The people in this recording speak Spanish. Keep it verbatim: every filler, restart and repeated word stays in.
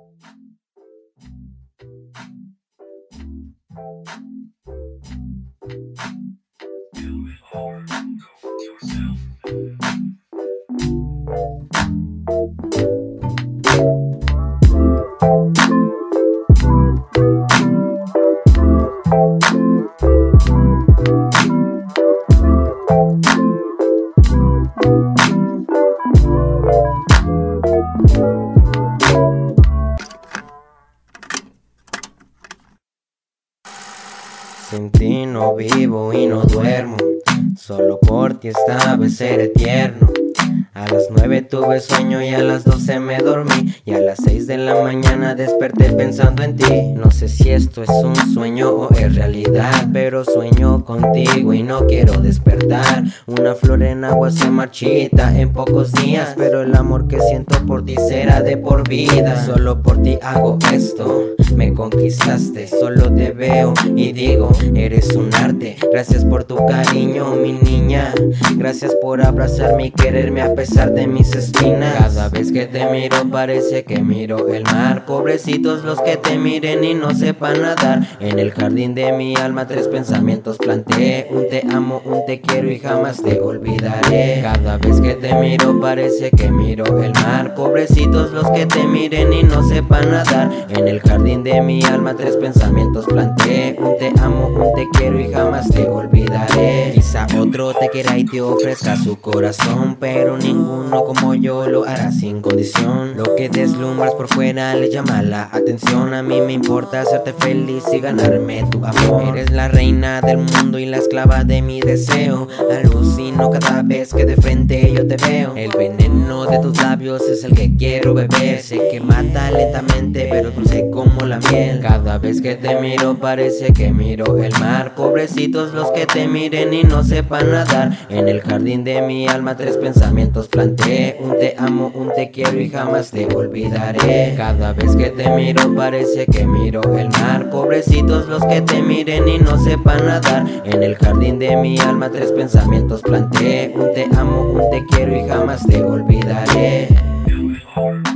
Sin ti no vivo y no duermo, solo por ti esta vez ser eterno. A las nueve tuve sueño y a las doce me dormí, y a las seis de la mañana desperté pensando en ti. No sé si esto es un sueño o es realidad, pero sueño contigo y no quiero despertar. Una flor en agua se marchita en pocos días, pero el amor que siento por ti será de por vida. Solo por ti hago esto, me conquistaste, solo te veo y digo, eres un arte. Gracias por tu cariño, mi niña, gracias por abrazarme y quererme a pesar de mis espinas. Cada vez que te miro parece que miro el mar. Pobrecitos los que te miren y no sepan nadar. En el jardín de mi alma tres pensamientos planteé: un te amo, un te quiero y jamás te olvidaré. Cada vez que te miro parece que miro el mar. Pobrecitos los que te miren y no sepan nadar. En el jardín de mi alma tres pensamientos planteé: un te amo, un te quiero y jamás te olvidaré. Quizá otro te quiera y te ofrezca su corazón, pero ninguno como yo lo hará sin condición. Lo que deslumbras por fuera le llama la atención. A mí me importa hacerte feliz y ganarme tu amor. Eres la reina del mundo y la esclava de mi deseo. Alucino cada vez que de frente yo te veo. El veneno de tus labios es el que quiero beber. Sé que mata lentamente pero dulce como la miel. Cada vez que te miro parece que miro el mar. Pobrecitos los que te miren y no sepan nadar. En el jardín de mi alma tres pensamientos planteé: un te amo, un te quiero y jamás te olvidaré. Cada vez que te miro parece que miro el mar. Pobrecitos los que te miren y no sepan nadar. En el jardín de mi alma tres pensamientos planteé: un te amo, un te quiero y jamás te olvidaré.